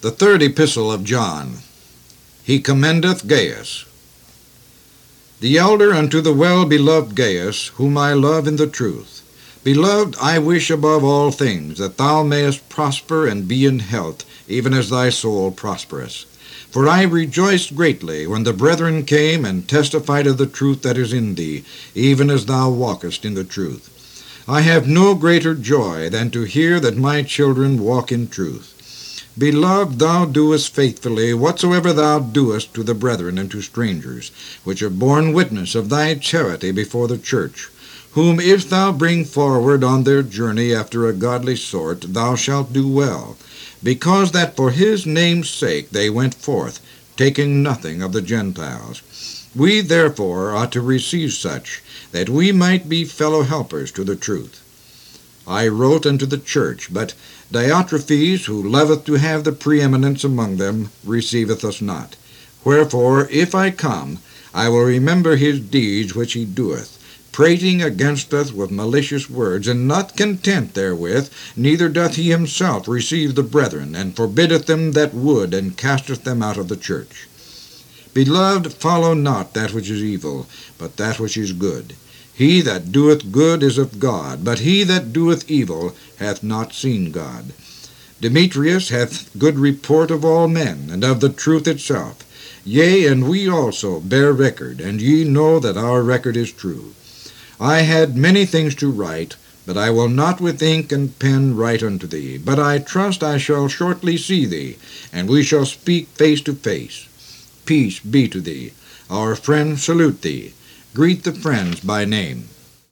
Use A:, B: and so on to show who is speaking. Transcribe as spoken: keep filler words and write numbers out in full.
A: The third epistle of John. He commendeth Gaius. The elder unto the well-beloved Gaius, whom I love in the truth. Beloved, I wish above all things that thou mayest prosper and be in health, even as thy soul prospereth. For I rejoiced greatly when the brethren came and testified of the truth that is in thee, even as thou walkest in the truth. I have no greater joy than to hear that my children walk in truth. Beloved, thou doest faithfully whatsoever thou doest to the brethren and to strangers, which have borne witness of thy charity before the church, whom if thou bring forward on their journey after a godly sort, thou shalt do well, because that for his name's sake they went forth, taking nothing of the Gentiles. We therefore ought to receive such, that we might be fellow helpers to the truth. I wrote unto the church, but Diotrephes, who loveth to have the preeminence among them, receiveth us not. Wherefore, if I come, I will remember his deeds which he doeth, prating against us with malicious words, and not content therewith, neither doth he himself receive the brethren, and forbiddeth them that would, and casteth them out of the church. Beloved, follow not that which is evil, but that which is good. He that doeth good is of God, but he that doeth evil hath not seen God. Demetrius hath good report of all men, and of the truth itself. Yea, and we also bear record, and ye know that our record is true. I had many things to write, but I will not with ink and pen write unto thee. But I trust I shall shortly see thee, and we shall speak face to face. Peace be to thee. Our friends salute thee. Greet the friends by name.